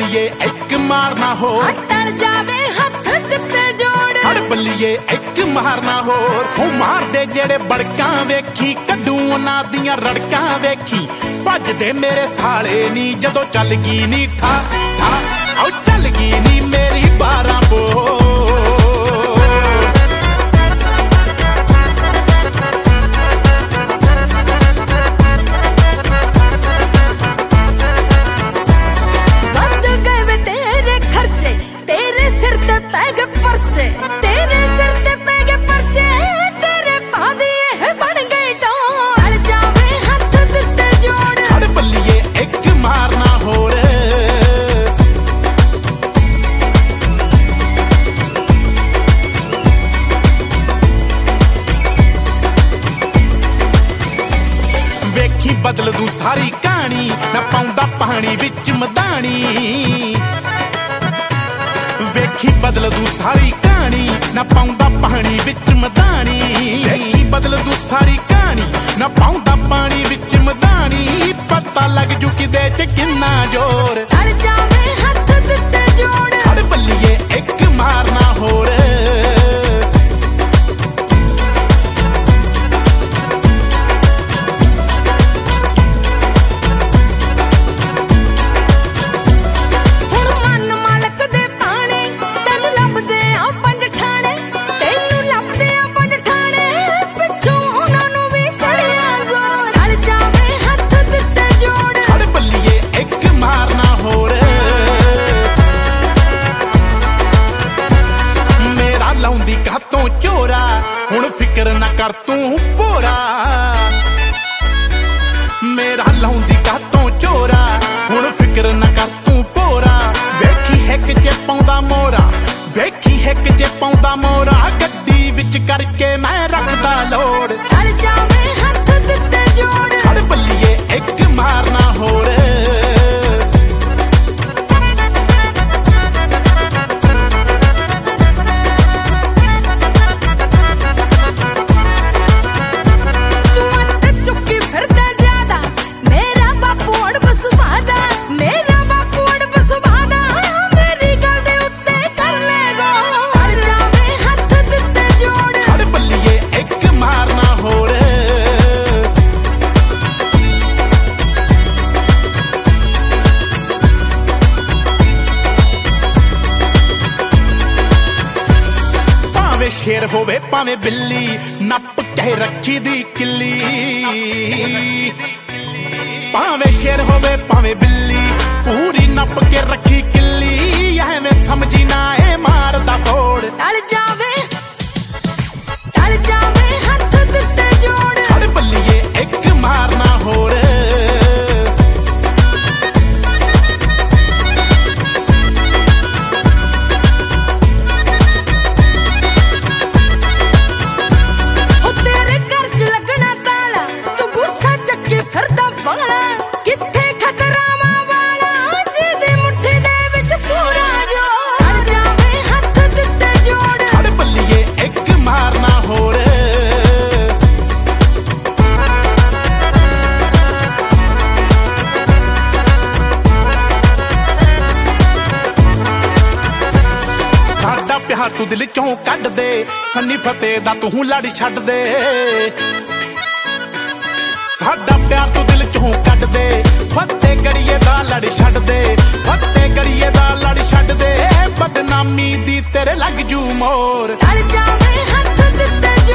ਬੱਲੀਏ ਇੱਕ ਮਾਰਨਾ ਹੋਰ ਟਲ ਜਾਵੇ ਹੱਥ ਦਿੱਤੇ ਜੋੜ ਹੜ ਬੱਲੀਏ ਇੱਕ ਮਾਰਨਾ ਹੋਰ ਹੋ ਮਾਰਦੇ ਜਿਹੜੇ ਬੜਕਾਂ ਵੇਖੀ ਕੱਢੂ ਉਹਨਾਂ ਦੀਆਂ ਰੜਕਾਂ ਵੇਖੀ ਭੱਜਦੇ ਮੇਰੇ ਸਾਲੇ ਨੀ ਜਦੋਂ ਚੱਲ ਗਈ ਨੀ ਠਾ ਠਾ ਆਉ ਚੱਲ ਗਈ ਨੀ ਮੇਰੀ 12 ਬੋਰ तेरे सिर ते पै गए परचे तेरे सिर ते पै गए परचे तेरे पा दिए बन गए टोर टल जावे हथ दिते जोड़ हड़ बल्लिए एक मारना होर वेखी बदल दूं सारी कहानी ना पाउंदा पानी विच मदानी ਵੇਖੀ ਬਦਲ ਦੂ ਸਾਰੀ ਕਹਾਣੀ ਨਾ ਪਾਉਂਦਾ ਪਾਣੀ ਵਿੱਚ ਮਦਾਨੀ ਵੇਖੀ ਬਦਲ ਦੂ ਸਾਰੀ ਕਹਾਣੀ ਨਾ ਪਾਉਂਦਾ ਪਾਣੀ ਵਿੱਚ ਮਦਾਨੀ ਪਤਾ ਲੱਗ ਜੂ ਕਿਦੇ ਚ ਕਿੰਨਾ ਜ਼ੋਰ ਟਲ ਜਾਵੇ ਹੱਥ ਦਿੱਤੇ ਜੋੜ ਹੜ ਬੱਲੀਏ ਇੱਕ ਮਾਰਨਾ ਹੋਰ ਕਾਤੋਂ ਚੋਰਾ ਹੁਣ ਫਿਕਰ ਨਾ ਕਰ ਤੂੰ ਭੋਰਾ ਮੇਰਾ ਲਾਉਂਦੀ ਕਾਤੋਂ ਚੋਰਾ ਹੁਣ ਫਿਕਰ ਨਾ ਕਰ ਤੂੰ ਭੋਰਾ ਵੇਖੀ ਹਿੱਕ ਚ ਪਾਉਂਦਾ ਮੋਰਾ ਵੇਖੀ ਹਿੱਕ ਚ ਪਾਉਂਦਾ ਮੋਰਾ ਗੱਡੀ ਵਿੱਚ ਕਰਕੇ ਮੈਂ ਰੱਖਦਾ ਲੋੜ ਟਲ ਜਾਵੇ ਹੱਥ ਦਿੱਤੇ ਜੋੜ ਹੜ ਬੱਲੀਏ ਇੱਕ ਮਾਰਨਾ ਹੋਰ शेर होवे भावे बिल्ली नप के रखी दी किल्ली भावे शेर होवे भावे बिल्ली पूरी नप के रखी किल्ली एवें समझी ना ए मारदा फोड़ टल जावे हथ दिते जोड़ हड़ बल्लिए एक मारना होर ਪਿਆਰ ਤੂੰ ਦਿਲ ਚੋਂ ਕੱਢ ਦੇ ਸੰਨੀ ਫਤਿਹ ਦਾ ਤੂੰ ਲੜ ਛੱਡ ਦੇ ਸਾਡਾ ਪਿਆਰ ਤੂੰ ਦਿਲ ਚੋਂ ਕੱਢ ਦੇ ਫਤਿਹ ਗੜੀਏ ਦਾ ਲੜ ਛੱਡ ਦੇ ਫਤਿਹ ਗੜੀਏ ਦਾ ਲੜ ਛੱਡ ਦੇ ਬਦਨਾਮੀ ਦੀ ਤੇਰੇ ਲੱਗ ਜੂ ਮੋਰ ਟਲ ਜਾਵੇ ਹੱਥ ਦਿੱਤੇ